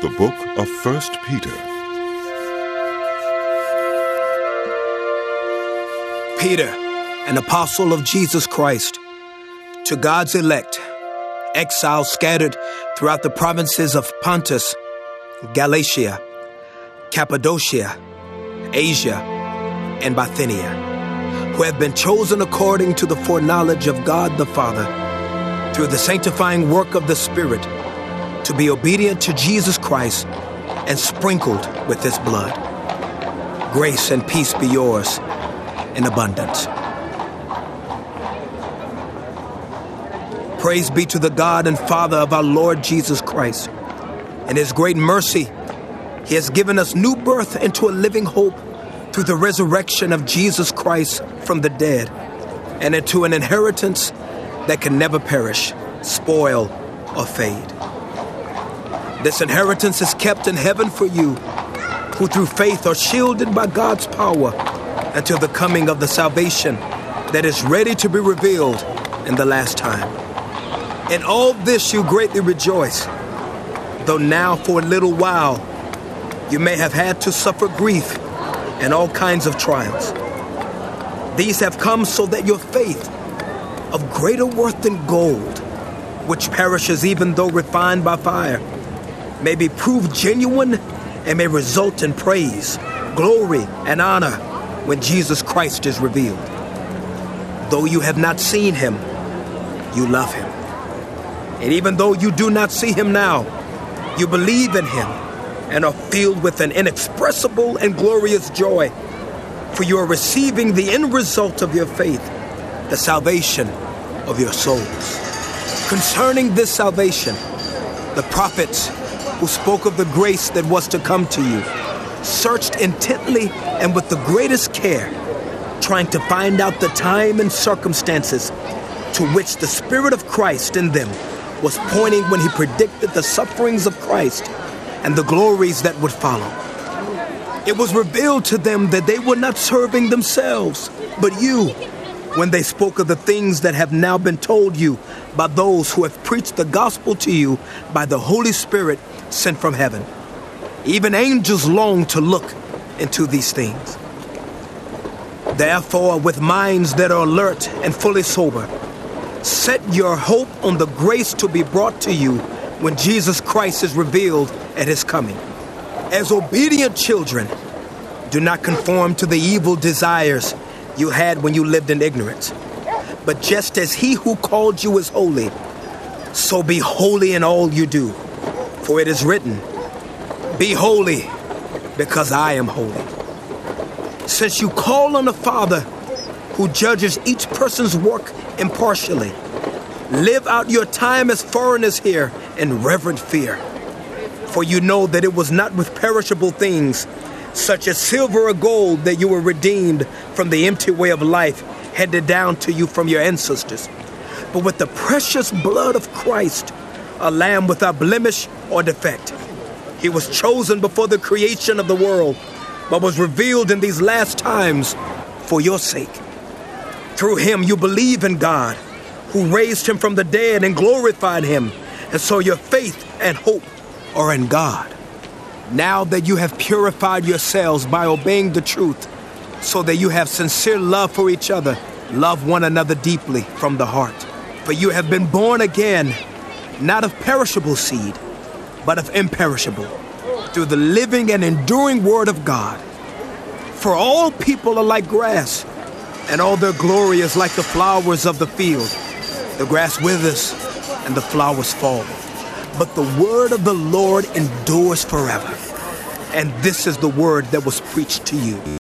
The book of 1 Peter. Peter, an apostle of Jesus Christ, to God's elect, exiles scattered throughout the provinces of Pontus, Galatia, Cappadocia, Asia, and Bithynia, who have been chosen according to the foreknowledge of God the Father, through the sanctifying work of the Spirit, to be obedient to Jesus Christ and sprinkled with His blood. Grace and peace be yours in abundance. Praise be to the God and Father of our Lord Jesus Christ. In His great mercy, He has given us new birth into a living hope through the resurrection of Jesus Christ from the dead, and into an inheritance that can never perish, spoil, or fade. This inheritance is kept in heaven for you, who through faith are shielded by God's power until the coming of the salvation that is ready to be revealed in the last time. In all this you greatly rejoice, though now for a little while you may have had to suffer grief and all kinds of trials. These have come so that your faith, of greater worth than gold, which perishes even though refined by fire, may be proved genuine and may result in praise, glory, and honor when Jesus Christ is revealed. Though you have not seen Him, you love Him. And even though you do not see Him now, you believe in Him and are filled with an inexpressible and glorious joy, for you are receiving the end result of your faith, the salvation of your souls. Concerning this salvation, the prophets who spoke of the grace that was to come to you searched intently and with the greatest care, trying to find out the time and circumstances to which the Spirit of Christ in them was pointing when He predicted the sufferings of Christ and the glories that would follow. It was revealed to them that they were not serving themselves, but you, when they spoke of the things that have now been told you by those who have preached the gospel to you by the Holy Spirit sent from heaven. Even angels long to look into these things. Therefore, with minds that are alert and fully sober, set your hope on the grace to be brought to you when Jesus Christ is revealed at His coming. As obedient children, do not conform to the evil desires you had when you lived in ignorance. But just as He who called you is holy, so be holy in all you do. For it is written, "Be holy, because I am holy." Since you call on the Father, who judges each person's work impartially, live out your time as foreigners here in reverent fear. For you know that it was not with perishable things, such as silver or gold, that you were redeemed from the empty way of life handed down to you from your ancestors, but with the precious blood of Christ, a lamb without blemish or defect. He was chosen before the creation of the world, but was revealed in these last times for your sake. Through Him you believe in God, who raised Him from the dead and glorified Him, and so your faith and hope are in God. Now that you have purified yourselves by obeying the truth, so that you have sincere love for each other, love one another deeply from the heart. For you have been born again, not of perishable seed, but of imperishable, through the living and enduring Word of God. For all people are like grass, and all their glory is like the flowers of the field. The grass withers, and the flowers fall, but the word of the Lord endures forever. And this is the word that was preached to you.